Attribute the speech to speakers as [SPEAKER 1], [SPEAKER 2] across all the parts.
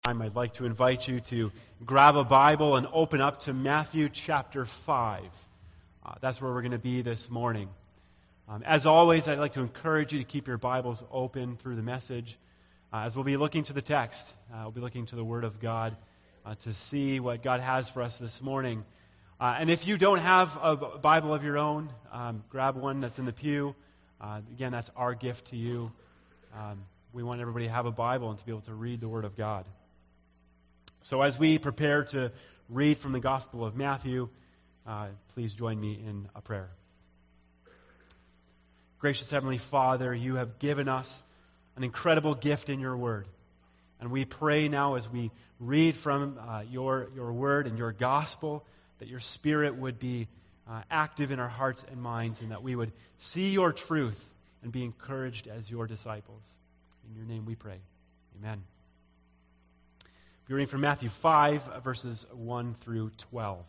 [SPEAKER 1] I'd like to invite you to grab a Bible and open up to Matthew chapter 5. That's where we're going to be this morning. As always, I'd like to encourage you to keep your Bibles open through the message as we'll be looking to the text. We'll be looking to the Word of God to see what God has for us this morning. And if you don't have a Bible of your own, grab one that's in the pew. Again, that's our gift to you. We want everybody to have a Bible and to be able to read the Word of God. So as we prepare to read from the Gospel of Matthew, please join me in a prayer. Gracious Heavenly Father, you have given us an incredible gift in your Word. And we pray now as we read from your Word and your Gospel that your Spirit would be active in our hearts and minds and that we would see your truth and be encouraged as your disciples. In your name we pray. Amen. We're reading from Matthew 5, verses 1 through 12.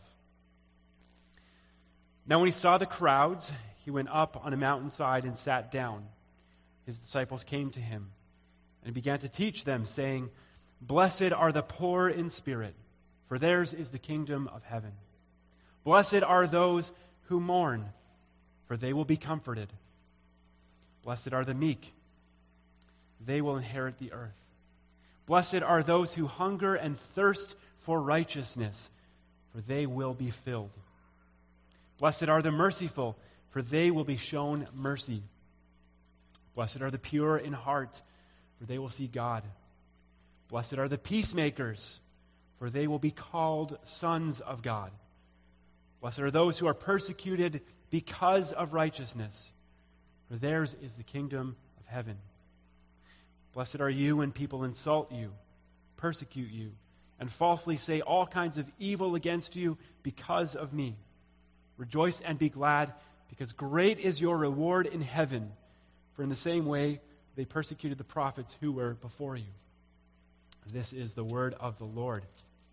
[SPEAKER 1] Now when he saw the crowds, he went up on a mountainside and sat down. His disciples came to him, and he began to teach them, saying, "Blessed are the poor in spirit, for theirs is the kingdom of heaven. Blessed are those who mourn, for they will be comforted. Blessed are the meek, they will inherit the earth. Blessed are those who hunger and thirst for righteousness, for they will be filled. Blessed are the merciful, for they will be shown mercy. Blessed are the pure in heart, for they will see God. Blessed are the peacemakers, for they will be called sons of God. Blessed are those who are persecuted because of righteousness, for theirs is the kingdom of heaven. Blessed are you when people insult you, persecute you, and falsely say all kinds of evil against you because of me. Rejoice and be glad, because great is your reward in heaven, for in the same way they persecuted the prophets who were before you." This is the word of the Lord.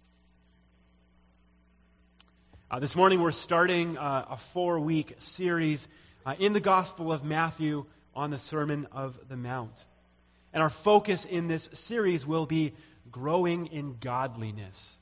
[SPEAKER 1] This morning we're starting a 4-week series in the Gospel of Matthew on the Sermon of the Mount. And our focus in this series will be growing in godliness.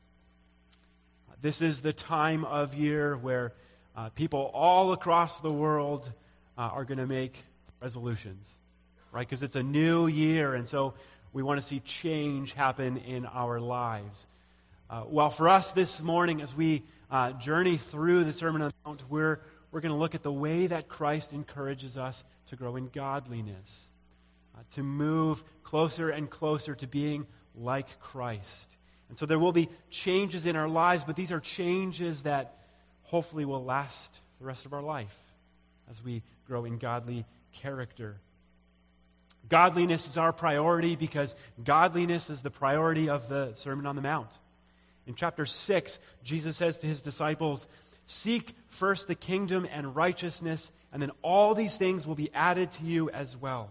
[SPEAKER 1] This is the time of year where people all across the world are going to make resolutions, right? Because it's a new year, and so we want to see change happen in our lives. Well, for us this morning, as we journey through the Sermon on the Mount, we're going to look at the way that Christ encourages us to grow in godliness, to move closer and closer to being like Christ. And so there will be changes in our lives, but these are changes that hopefully will last the rest of our life as we grow in godly character. Godliness is our priority because godliness is the priority of the Sermon on the Mount. In chapter 6, Jesus says to his disciples, "Seek first the kingdom and righteousness, and then all these things will be added to you as well."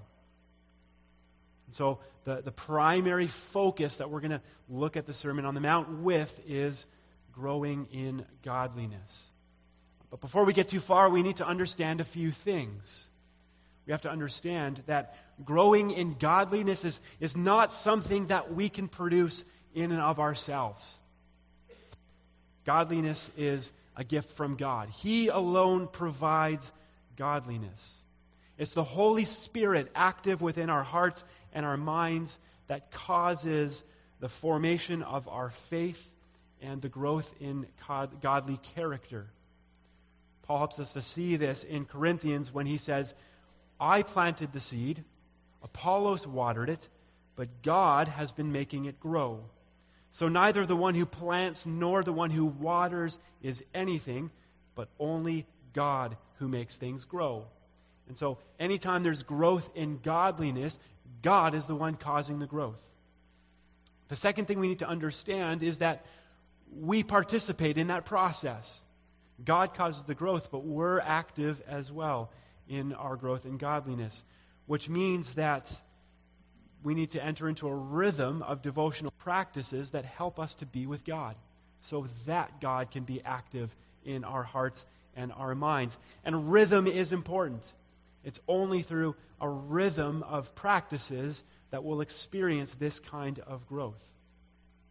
[SPEAKER 1] And so the primary focus that we're going to look at the Sermon on the Mount with is growing in godliness. But before we get too far, we need to understand a few things. We have to understand that growing in godliness is not something that we can produce in and of ourselves. Godliness is a gift from God. He alone provides godliness. It's the Holy Spirit active within our hearts and our minds that causes the formation of our faith and the growth in godly character. Paul helps us to see this in Corinthians when he says, "I planted the seed, Apollos watered it, but God has been making it grow. So neither the one who plants nor the one who waters is anything, but only God who makes things grow." And so anytime there's growth in godliness, God is the one causing the growth. The second thing we need to understand is that we participate in that process. God causes the growth, but we're active as well in our growth in godliness, which means that we need to enter into a rhythm of devotional practices that help us to be with God so that God can be active in our hearts and our minds. And rhythm is important. It's only through a rhythm of practices that we'll experience this kind of growth.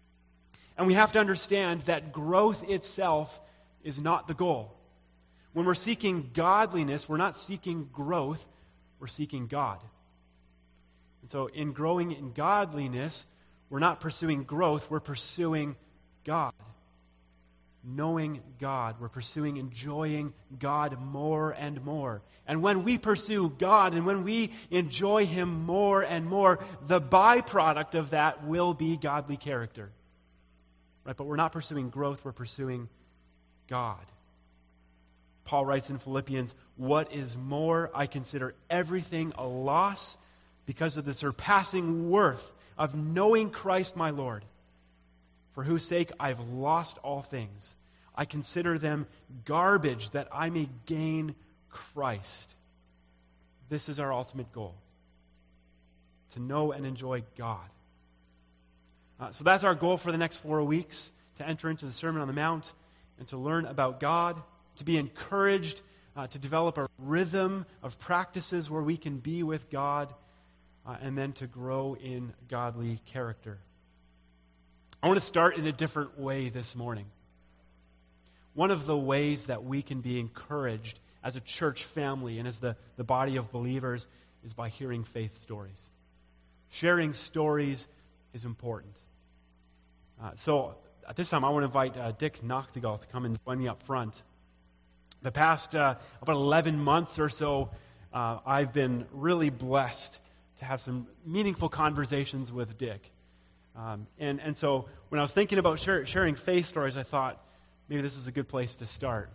[SPEAKER 1] And we have to understand that growth itself is not the goal. When we're seeking godliness, we're not seeking growth, we're seeking God. And so in growing in godliness, we're not pursuing growth, we're pursuing God. Knowing God. We're pursuing enjoying God more and more. And when we pursue God and when we enjoy Him more and more, the byproduct of that will be godly character. Right? But we're not pursuing growth, we're pursuing God. Paul writes in Philippians, "What is more, I consider everything a loss because of the surpassing worth of knowing Christ my Lord, for whose sake I've lost all things. I consider them garbage that I may gain Christ." This is our ultimate goal, to know and enjoy God. So that's our goal for the next 4 weeks, to enter into the Sermon on the Mount and to learn about God, to be encouraged, to develop a rhythm of practices where we can be with God, and then to grow in godly character. I want to start in a different way this morning. One of the ways that we can be encouraged as a church family and as the body of believers is by hearing faith stories. Sharing stories is important. So at this time, I want to invite Dick Nachtigal to come and join me up front. The past about 11 months or so, I've been really blessed to have some meaningful conversations with Dick. And so when I was thinking about sharing faith stories, I thought maybe this is a good place to start.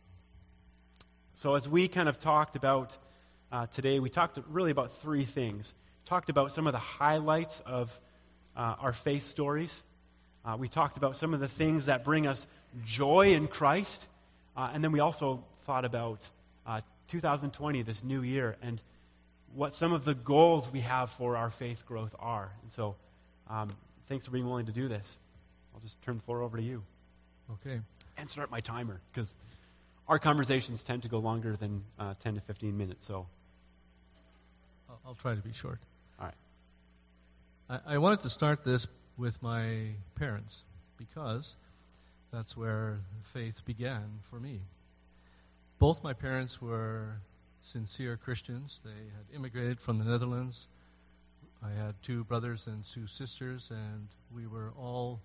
[SPEAKER 1] So as we kind of talked about today, we talked really about three things. We talked about some of the highlights of our faith stories. We talked about some of the things that bring us joy in Christ. And then we also thought about 2020, this new year, and what some of the goals we have for our faith growth are. And so thanks for being willing to do this. I'll just turn the floor over to you.
[SPEAKER 2] Okay.
[SPEAKER 1] And start my timer, because our conversations tend to go longer than 10 to 15 minutes. So
[SPEAKER 2] I'll try to be short.
[SPEAKER 1] All right.
[SPEAKER 2] I wanted to start this with my parents, because that's where faith began for me. Both my parents were sincere Christians. They had immigrated from the Netherlands. I had 2 brothers and 2 sisters, and we were all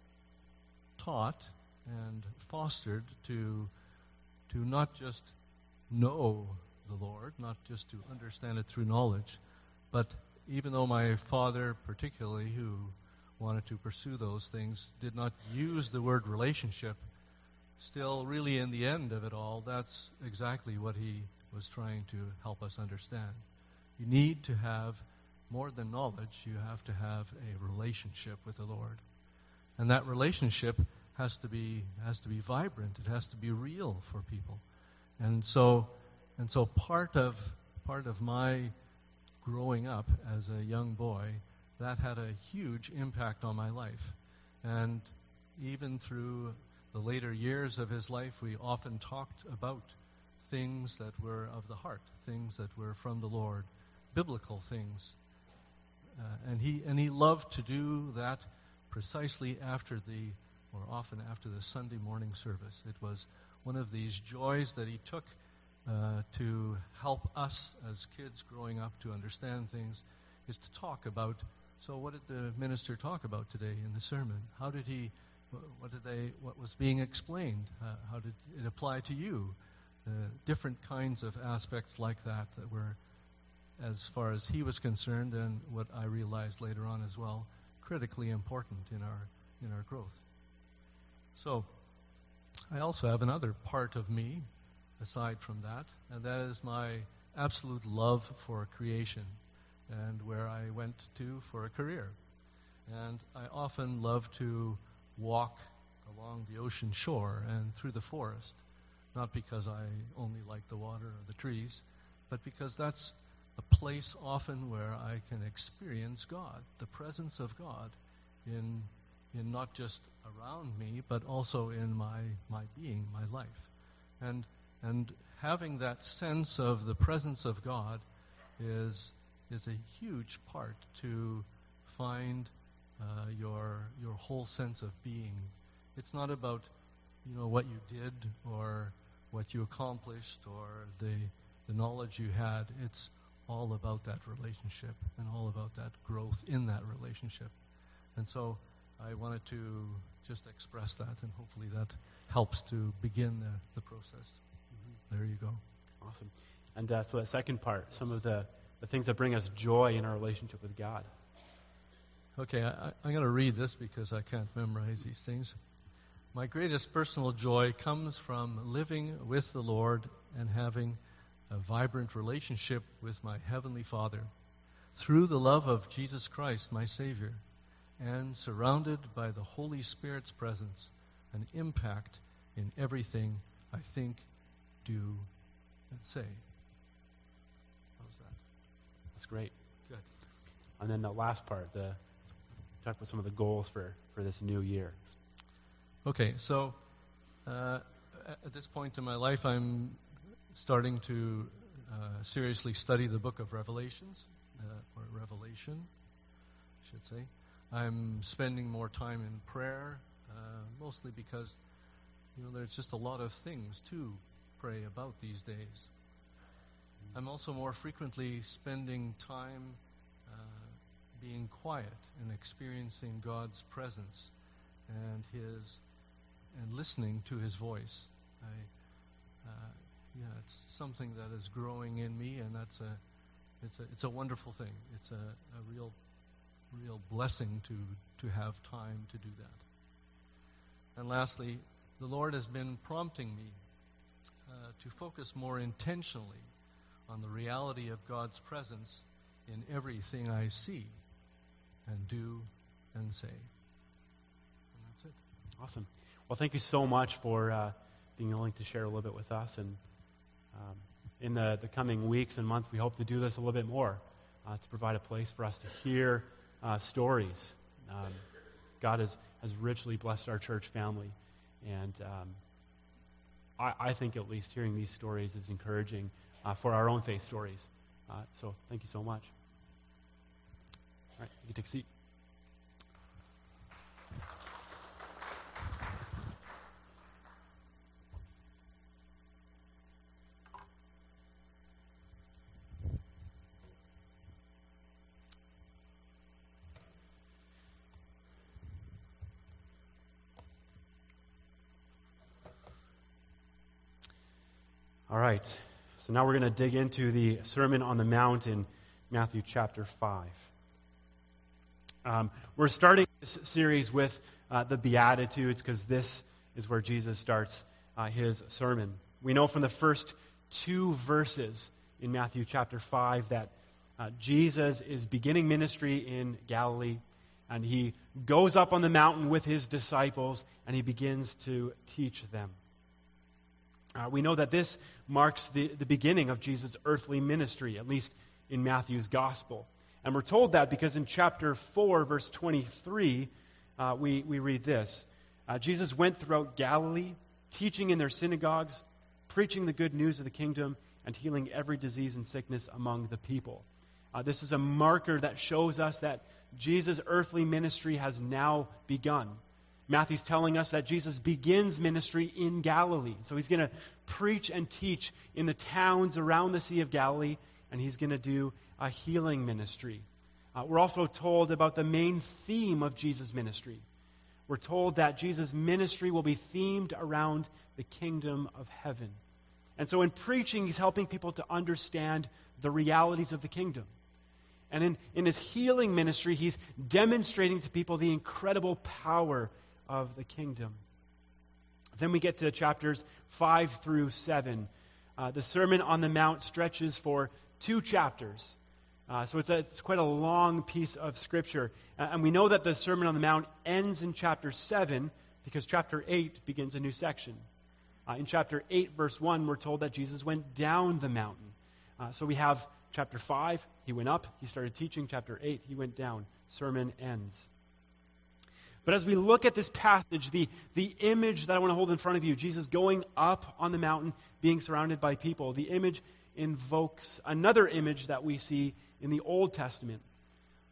[SPEAKER 2] taught and fostered to not just know the Lord, not just to understand it through knowledge, but even though my father particularly, who wanted to pursue those things, did not use the word relationship, still really in the end of it all, that's exactly what he was trying to help us understand. You need to have more than knowledge, you have to have a relationship with the Lord. And that relationship has to be vibrant, it has to be real for people. And so part of my growing up as a young boy, that had a huge impact on my life. And even through the later years of his life, we often talked about things that were of the heart, things that were from the Lord, biblical things. And he loved to do that precisely often after the Sunday morning service. It was one of these joys that he took to help us as kids growing up to understand things, is to talk about, so what did the minister talk about today in the sermon? How did what was being explained? How did it apply to you? Different kinds of aspects like that were, as far as he was concerned, and what I realized later on as well, critically important in our growth. So, I also have another part of me, aside from that, and that is my absolute love for creation and where I went to for a career. And I often love to walk along the ocean shore and through the forest, not because I only like the water or the trees, but because that's a place often where I can experience God, the presence of God in not just around me, but also in my being, my life. And having that sense of the presence of God is a huge part to find your whole sense of being. It's not about what you did or what you accomplished or the knowledge you had. It's all about that relationship and all about that growth in that relationship. And so I wanted to just express that, and hopefully that helps to begin the process. There you go.
[SPEAKER 1] Awesome. And so that second part, some of the things that bring us joy in our relationship with God.
[SPEAKER 2] Okay, I'm going to read this because I can't memorize these things. My greatest personal joy comes from living with the Lord and having a vibrant relationship with my Heavenly Father through the love of Jesus Christ, my Savior, and surrounded by the Holy Spirit's presence and impact in everything I think, do, and say. How's that?
[SPEAKER 1] That's great.
[SPEAKER 2] Good.
[SPEAKER 1] And then the last part, talk about some of the goals for this new year.
[SPEAKER 2] Okay, so at this point in my life, I'm starting to seriously study the book of Revelations, or Revelation, I should say. I'm spending more time in prayer, mostly because, there's just a lot of things to pray about these days. I'm also more frequently spending time being quiet and experiencing God's presence and listening to His voice. It's something that is growing in me, and it's a wonderful thing. It's a real blessing to have time to do that. And lastly, the Lord has been prompting me to focus more intentionally on the reality of God's presence in everything I see and do and say. And that's it.
[SPEAKER 1] Awesome. Well, thank you so much for being willing to share a little bit with us. And in the coming weeks and months, we hope to do this a little bit more, to provide a place for us to hear stories. God has richly blessed our church family. And I think at least hearing these stories is encouraging for our own faith stories. So thank you so much. All right, you can take a seat. All right, so now we're going to dig into the Sermon on the Mount in Matthew chapter 5. We're starting this series with the Beatitudes because this is where Jesus starts his sermon. We know from the first 2 verses in Matthew chapter 5 that Jesus is beginning ministry in Galilee, and he goes up on the mountain with his disciples, and he begins to teach them. We know that this marks the beginning of Jesus' earthly ministry, at least in Matthew's gospel. And we're told that because in chapter 4, verse 23, we read this. Jesus went throughout Galilee, teaching in their synagogues, preaching the good news of the kingdom, and healing every disease and sickness among the people. This is a marker that shows us that Jesus' earthly ministry has now begun. Matthew's telling us that Jesus begins ministry in Galilee. So he's going to preach and teach in the towns around the Sea of Galilee, and he's going to do a healing ministry. We're also told about the main theme of Jesus' ministry. We're told that Jesus' ministry will be themed around the kingdom of heaven. And so in preaching, he's helping people to understand the realities of the kingdom. And in his healing ministry, he's demonstrating to people the incredible power of the kingdom. Then we get to chapters 5 through 7. The Sermon on the Mount stretches for 2 chapters. So it's quite a long piece of Scripture. And we know that the Sermon on the Mount ends in chapter 7 because chapter 8 begins a new section. In chapter 8, verse 1, we're told that Jesus went down the mountain. So we have chapter 5, he went up, he started teaching. Chapter 8, he went down. Sermon ends. But as we look at this passage, the image that I want to hold in front of you, Jesus going up on the mountain, being surrounded by people, the image invokes another image that we see in the Old Testament.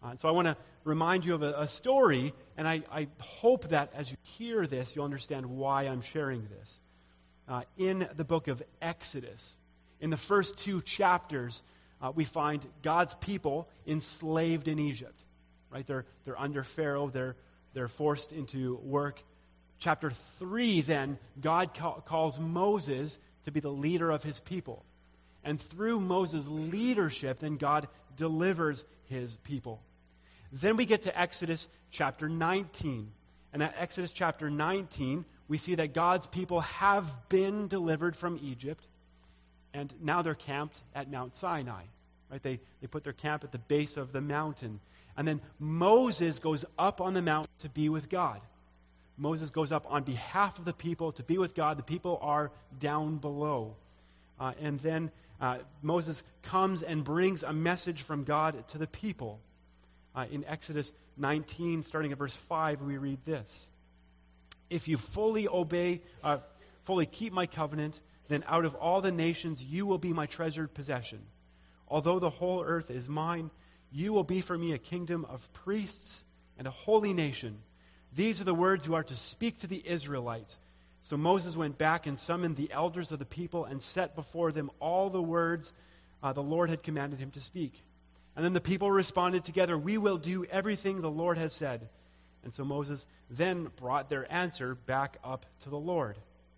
[SPEAKER 1] So I want to remind you of a story, and I hope that as you hear this, you'll understand why I'm sharing this. In the book of Exodus, in the first 2 chapters, we find God's people enslaved in Egypt. Right? They're under Pharaoh. They're forced into work. Chapter 3, then, God calls Moses to be the leader of his people. And through Moses' leadership, then God delivers his people. Then we get to Exodus chapter 19. And at Exodus chapter 19, we see that God's people have been delivered from Egypt, and now they're camped at Mount Sinai. Right? They put their camp at the base of the mountain. And then Moses goes up on the mountain to be with God. Moses goes up on behalf of the people to be with God. The people are down below. And then Moses comes and brings a message from God to the people. In Exodus 19, starting at verse 5, we read this. If you fully keep my covenant, then out of all the nations you will be my treasured possession. Although the whole earth is mine, you will be for me a kingdom of priests and a holy nation. These are the words you are to speak to the Israelites. So Moses went back and summoned the elders of the people and set before them all the words the Lord had commanded him to speak. And then the people responded together, we will do everything the Lord has said. And so Moses then brought their answer back up to the Lord.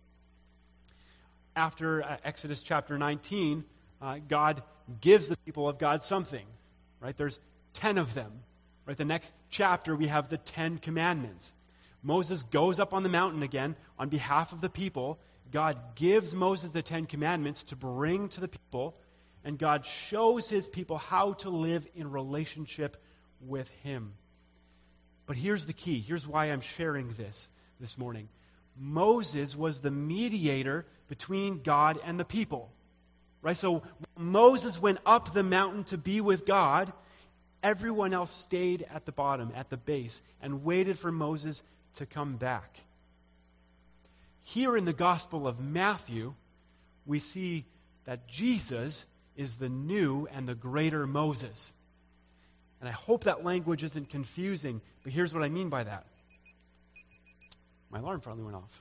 [SPEAKER 1] After Exodus chapter 19, God gives the people of God something. Right? There's 10 of them. Right? The next chapter, we have the 10 commandments. Moses goes up on the mountain again on behalf of the people. God gives Moses the 10 commandments to bring to the people, and God shows his people how to live in relationship with him. But here's the key. Here's why I'm sharing this morning. Moses was the mediator between God and the people. Right? So Moses went up the mountain to be with God. Everyone else stayed at the bottom, at the base, and waited for Moses to come back. Here in the Gospel of Matthew, we see that Jesus is the new and the greater Moses. And I hope that language isn't confusing, but here's what I mean by that. My alarm finally went off.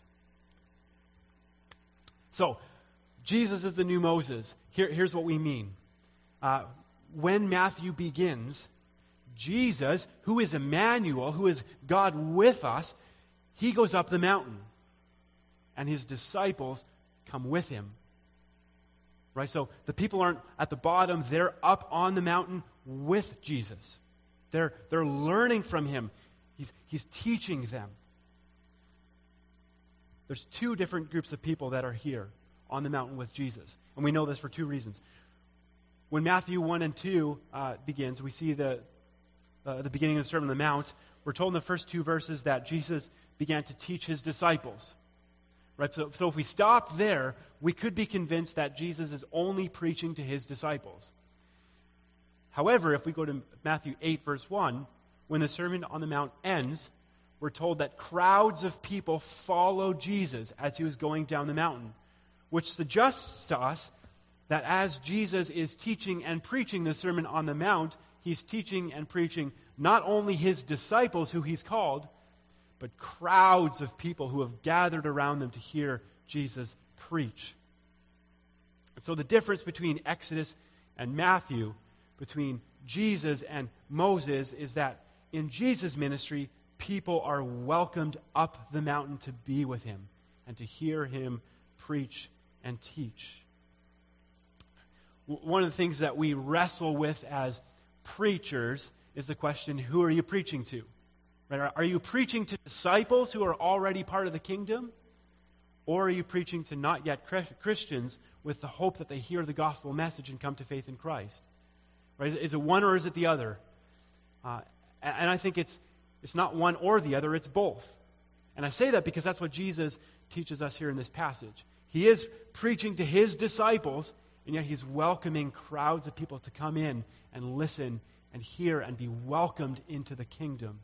[SPEAKER 1] So, Jesus is the new Moses. Here's what we mean. When Matthew begins, Jesus, who is Emmanuel, who is God with us, he goes up the mountain. And his disciples come with him. Right? So the people aren't at the bottom, they're up on the mountain with Jesus. They're learning from him. He's teaching them. There's 2 different groups of people that are here on the mountain with Jesus. And we know this for 2 reasons. When Matthew 1 and 2 begins, we see the beginning of the Sermon on the Mount. We're told in the first 2 verses that Jesus began to teach his disciples. Right? So if we stop there, we could be convinced that Jesus is only preaching to his disciples. However, if we go to Matthew 8, verse 1, when the Sermon on the Mount ends, we're told that crowds of people followed Jesus as he was going down the mountain, which suggests to us that as Jesus is teaching and preaching the Sermon on the Mount, he's teaching and preaching not only his disciples who he's called, but crowds of people who have gathered around them to hear Jesus preach. And so the difference between Exodus and Matthew, between Jesus and Moses, is that in Jesus' ministry, people are welcomed up the mountain to be with him and to hear him preach and teach. One of the things that we wrestle with as preachers is the question, who are you preaching to? Right? Are you preaching to disciples who are already part of the kingdom? Or are you preaching to not yet Christians with the hope that they hear the gospel message and come to faith in Christ? Right? Is it one or is it the other? And I think it's not one or the other, it's both. And I say that because that's what Jesus teaches us here in this passage. He is preaching to his disciples, and yet he's welcoming crowds of people to come in and listen and hear and be welcomed into the kingdom.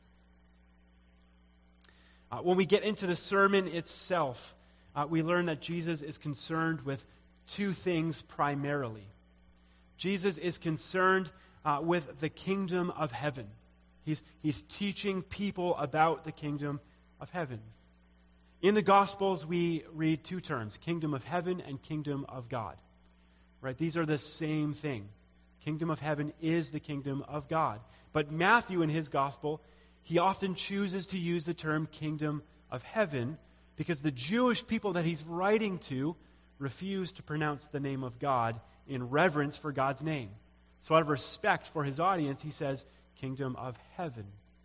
[SPEAKER 1] When we get into the sermon itself, we learn that Jesus is concerned with 2 things primarily. Jesus is concerned with the kingdom of heaven. He's teaching people about the kingdom of heaven. In the Gospels, we read two terms, kingdom of heaven and kingdom of God. Right? These are the same thing. Kingdom of heaven is the kingdom of God. But Matthew, in his Gospel, he often chooses to use the term kingdom of heaven because the Jewish people that he's writing to refuse to pronounce the name of God in reverence for God's name. So out of respect for his audience, he says, kingdom of heaven.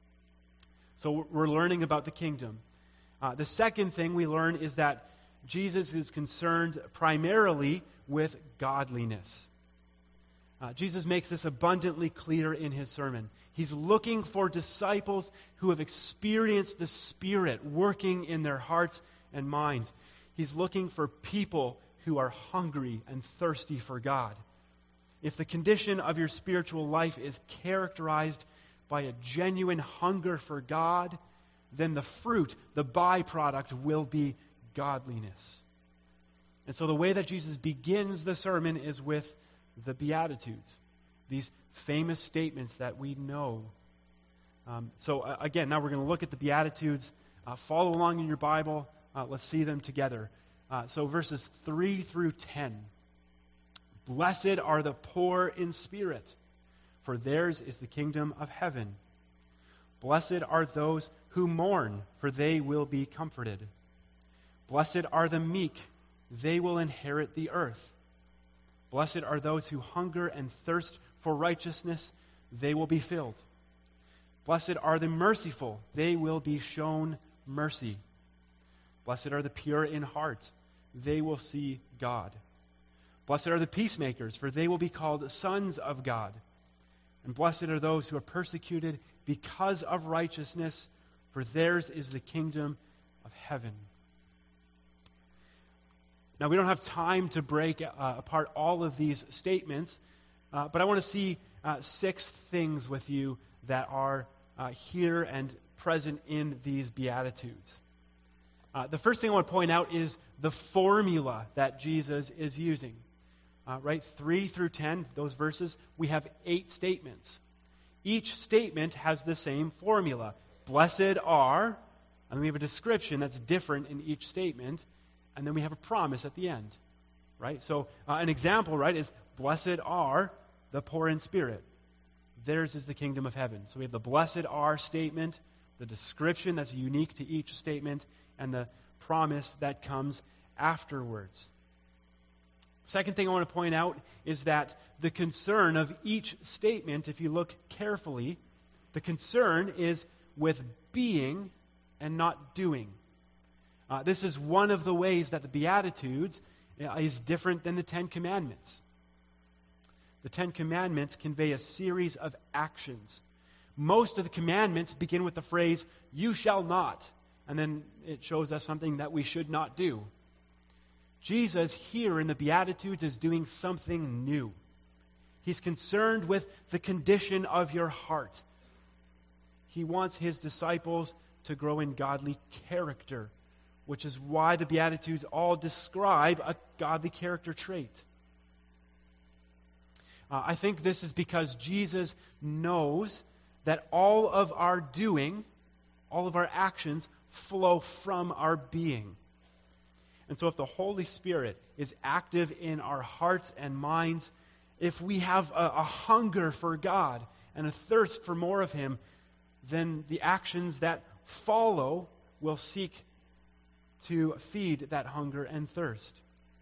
[SPEAKER 1] So we're learning about the kingdom. The second thing we learn is that Jesus is concerned primarily with godliness. Jesus makes this abundantly clear in his sermon. He's looking for disciples who have experienced the Spirit working in their hearts and minds. He's looking for people who are hungry and thirsty for God. If the condition of your spiritual life is characterized by a genuine hunger for God, then the fruit, the byproduct, will be godliness. And so the way that Jesus begins the sermon is with the Beatitudes, these famous statements that we know. Again, now we're going to look at the Beatitudes. Follow along in your Bible. Let's see them together. So verses 3 through 10. Blessed are the poor in spirit, for theirs is the kingdom of heaven. Blessed are those who mourn, for they will be comforted. Blessed are the meek, they will inherit the earth. Blessed are those who hunger and thirst for righteousness, they will be filled. Blessed are the merciful, they will be shown mercy. Blessed are the pure in heart, they will see God. Blessed are the peacemakers, for they will be called sons of God. And blessed are those who are persecuted because of righteousness, for theirs is the kingdom of heaven. Now, we don't have time to break apart all of these statements, but I want to see 6 things with you that are here and present in these Beatitudes. The first thing I want to point out is the formula that Jesus is using. 3 through 10, those verses, we have 8 statements. Each statement has the same formula. Blessed are, and then we have a description that's different in each statement, and then we have a promise at the end. Right? So an example, is blessed are the poor in spirit. Theirs is the kingdom of heaven. So we have the blessed are statement, the description that's unique to each statement, and the promise that comes afterwards. Second thing I want to point out is that the concern of each statement, if you look carefully, the concern is with being and not doing. This is one of the ways that the Beatitudes is different than the Ten Commandments. The Ten Commandments convey a series of actions. Most of the commandments begin with the phrase, "You shall not," and then it shows us something that we should not do. Jesus here in the Beatitudes is doing something new. He's concerned with the condition of your heart. He wants his disciples to grow in godly character, which is why the Beatitudes all describe a godly character trait. I think this is because Jesus knows that all of our doing, all of our actions, flow from our being. And so if the Holy Spirit is active in our hearts and minds, if we have a hunger for God and a thirst for more of Him, then the actions that follow will seek to feed that hunger and thirst.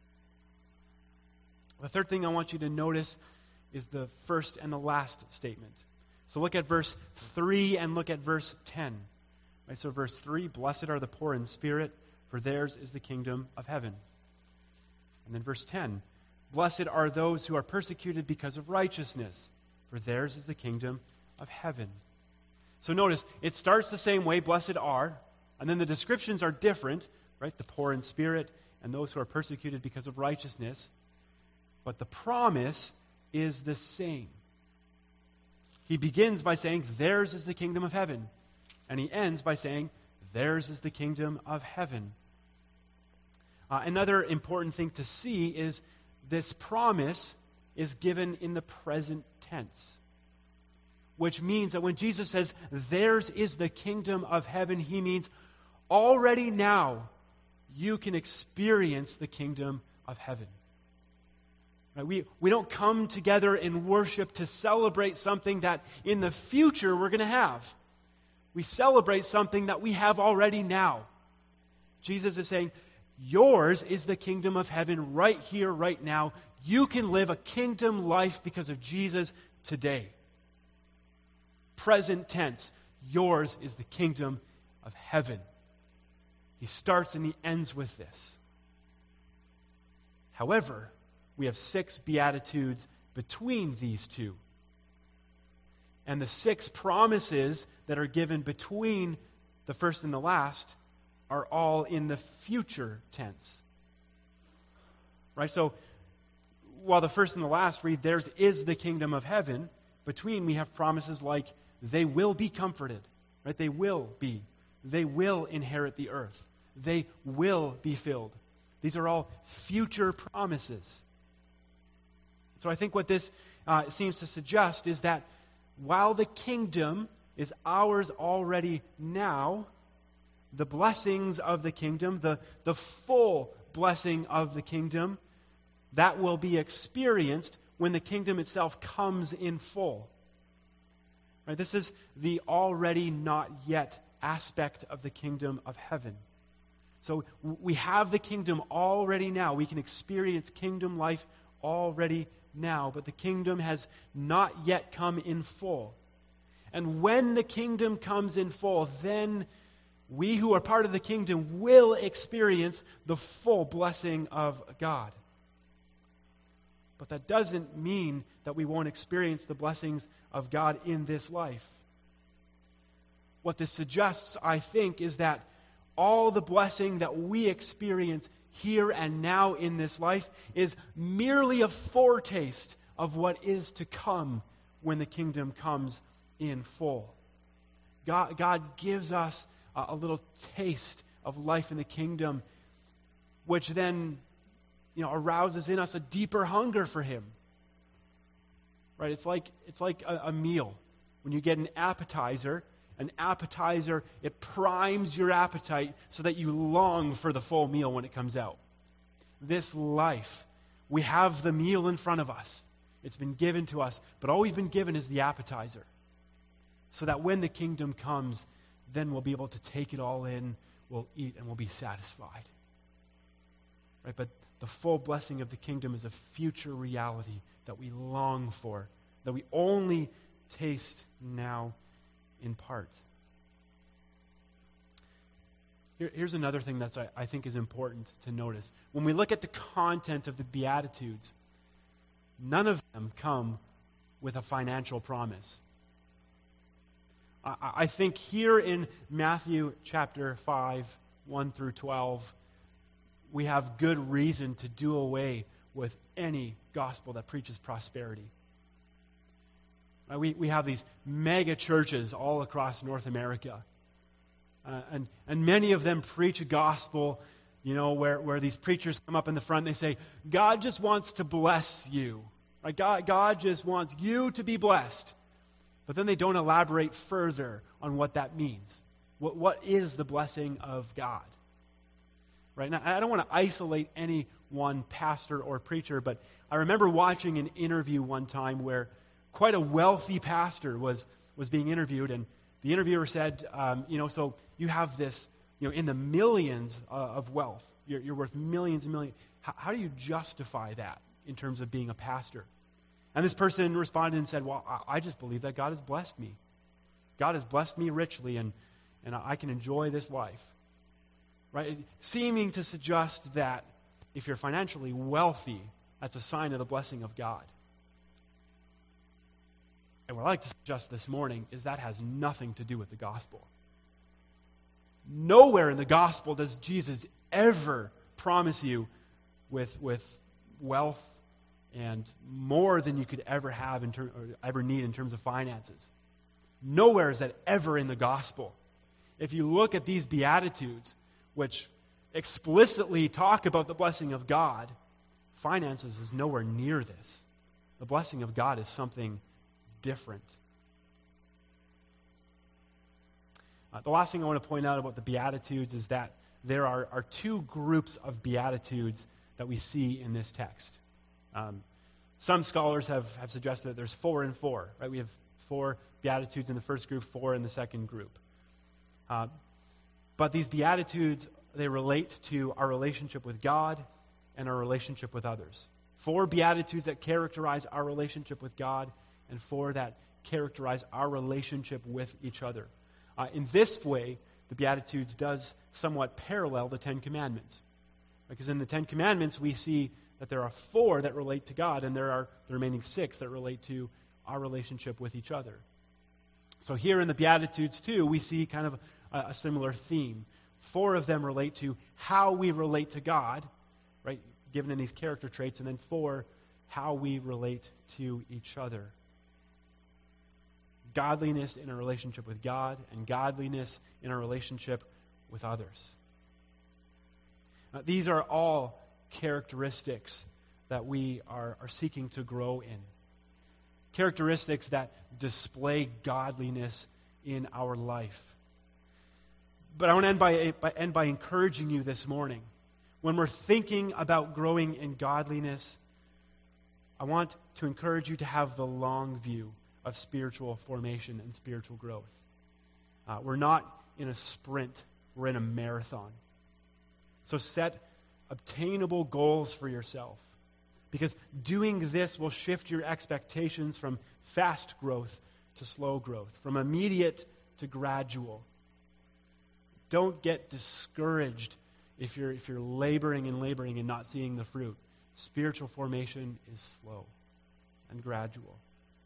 [SPEAKER 1] The third thing I want you to notice is the first and the last statement. So look at verse 3 and look at verse 10. Right, so verse 3, blessed are the poor in spirit, for theirs is the kingdom of heaven. And then verse 10, blessed are those who are persecuted because of righteousness, for theirs is the kingdom of heaven. So notice, it starts the same way, blessed are, and then the descriptions are different, right? The poor in spirit and those who are persecuted because of righteousness. But the promise is the same. He begins by saying, theirs is the kingdom of heaven. And he ends by saying, theirs is the kingdom of heaven. Another important thing to see is this promise is given in the present tense. which means that when Jesus says, theirs is the kingdom of heaven, he means already now you can experience the kingdom of heaven. Right? We don't come together in worship to celebrate something that in the future we're going to have. We celebrate something that we have already now. Jesus is saying, yours is the kingdom of heaven right here, right now. You can live a kingdom life because of Jesus today. Present tense, yours is the kingdom of heaven. He starts and he ends with this. However, we have 6 beatitudes between these two. And the 6 promises that are given between the first and the last are all in the future tense. Right? So, while the first and the last read, theirs is the kingdom of heaven, between we have promises like, they will be comforted. Right? They will be. They will inherit the earth. They will be filled. These are all future promises. So I think what this seems to suggest is that while the kingdom is ours already now, the blessings of the kingdom, the full blessing of the kingdom, that will be experienced when the kingdom itself comes in full. Right? This is the already not yet aspect of the kingdom of heaven. So we have the kingdom already now. We can experience kingdom life already now, but the kingdom has not yet come in full. And when the kingdom comes in full, then we who are part of the kingdom will experience the full blessing of God. But that doesn't mean that we won't experience the blessings of God in this life. What this suggests, I think, is that all the blessing that we experience here and now in this life is merely a foretaste of what is to come when the kingdom comes in full. God gives us a little taste of life in the kingdom, which then, arouses in us a deeper hunger for Him. Right? It's like a meal. When you get an appetizer, it primes your appetite so that you long for the full meal when it comes out. This life, we have the meal in front of us. It's been given to us, but all we've been given is the appetizer. So that when the kingdom comes, then we'll be able to take it all in, we'll eat, and we'll be satisfied. Right? But the full blessing of the kingdom is a future reality that we long for, that we only taste now in part. Here's another thing that I think is important to notice. When we look at the content of the Beatitudes, none of them come with a financial promise. I think here in Matthew chapter 5, 1 through 12, we have good reason to do away with any gospel that preaches prosperity. We have these mega churches all across North America. And many of them preach a gospel, where these preachers come up in the front and they say, God just wants to bless you. Right? God just wants you to be blessed. But then they don't elaborate further on what that means. What is the blessing of God? Right? Now, I don't want to isolate any one pastor or preacher, but I remember watching an interview one time where quite a wealthy pastor was being interviewed, and the interviewer said, so you have this, in the millions of wealth. You're worth millions and millions. How do you justify that in terms of being a pastor? And this person responded and said, well, I just believe that God has blessed me. God has blessed me richly, and I can enjoy this life. Right? Seeming to suggest that if you're financially wealthy, that's a sign of the blessing of God. And what I'd like to suggest this morning is that has nothing to do with the gospel. Nowhere in the gospel does Jesus ever promise you with wealth and more than you could ever have or ever need in terms of finances. Nowhere is that ever in the gospel. If you look at these Beatitudes, which explicitly talk about the blessing of God, finances is nowhere near this. The blessing of God is something different. The last thing I want to point out about the Beatitudes is that there are two groups of Beatitudes that we see in this text. Some scholars have suggested that there's 4 and 4. Right? We have 4 Beatitudes in the first group, 4 in the second group. But these Beatitudes, they relate to our relationship with God and our relationship with others. 4 Beatitudes that characterize our relationship with God, and 4 that characterize our relationship with each other. In this way, the Beatitudes does somewhat parallel the Ten Commandments. Because in the Ten Commandments, we see that there are 4 that relate to God, and there are the remaining 6 that relate to our relationship with each other. So here in the Beatitudes, too, we see kind of a similar theme. 4 of them relate to how we relate to God, right, given in these character traits, and then 4, how we relate to each other. Godliness in a relationship with God, and godliness in a relationship with others. These are all characteristics that we are seeking to grow in. Characteristics that display godliness in our life. But I want to end by encouraging you this morning. When we're thinking about growing in godliness, I want to encourage you to have the long view of spiritual formation and spiritual growth. We're not in a sprint, we're in a marathon. So set obtainable goals for yourself, because doing this will shift your expectations from fast growth to slow growth, from immediate to gradual. Don't get discouraged if you're laboring and not seeing the fruit. Spiritual formation is slow and gradual.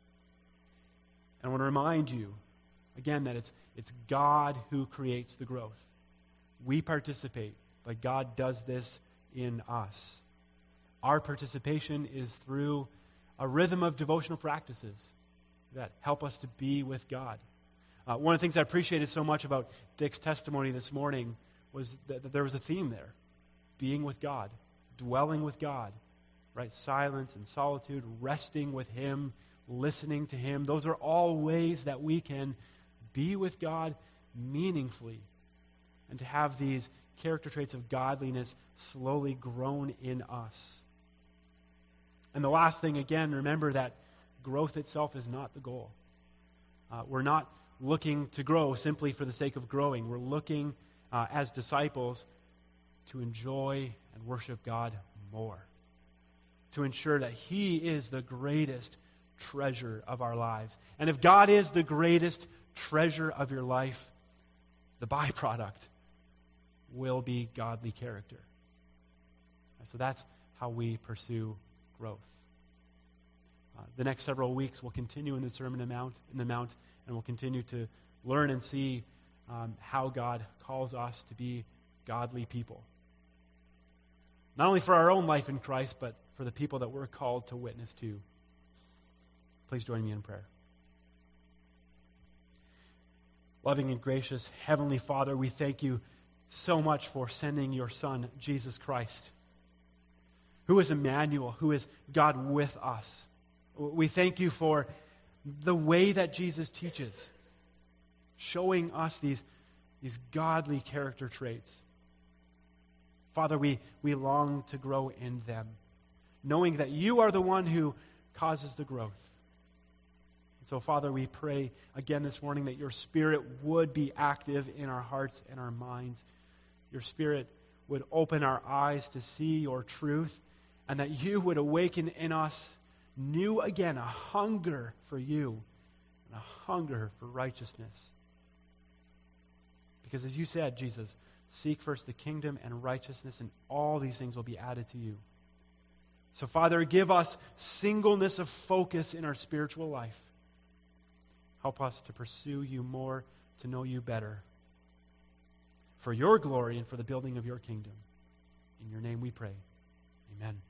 [SPEAKER 1] And I want to remind you, again, that it's God who creates the growth. We participate, but God does this in us. Our participation is through a rhythm of devotional practices that help us to be with God. One of the things I appreciated so much about Dick's testimony this morning was that there was a theme there. Being with God, dwelling with God, right? Silence and solitude, resting with Him, listening to Him. Those are all ways that we can be with God meaningfully and to have these character traits of godliness slowly grown in us. And the last thing, again, remember that growth itself is not the goal. We're not looking to grow simply for the sake of growing. We're looking as disciples to enjoy and worship God more, to ensure that He is the greatest treasure of our lives. And if God is the greatest treasure of your life, the byproduct will be godly character. So that's how we pursue growth. The next several weeks we'll continue in the Sermon on the Mount, and we'll continue to learn and see how God calls us to be godly people. Not only for our own life in Christ, but for the people that we're called to witness to. Please join me in prayer. Loving and gracious Heavenly Father, we thank you so much for sending your Son, Jesus Christ, who is Emmanuel, who is God with us. We thank you for the way that Jesus teaches, showing us these godly character traits. Father, we long to grow in them, knowing that you are the one who causes the growth. And so, Father, we pray again this morning that your Spirit would be active in our hearts and our minds. Your Spirit would open our eyes to see your truth, and that you would awaken in us new again a hunger for you and a hunger for righteousness. Because as you said, Jesus, seek first the kingdom and righteousness, and all these things will be added to you. So, Father, give us singleness of focus in our spiritual life. Help us to pursue you more, to know you better, for your glory and for the building of your kingdom. In your name we pray. Amen.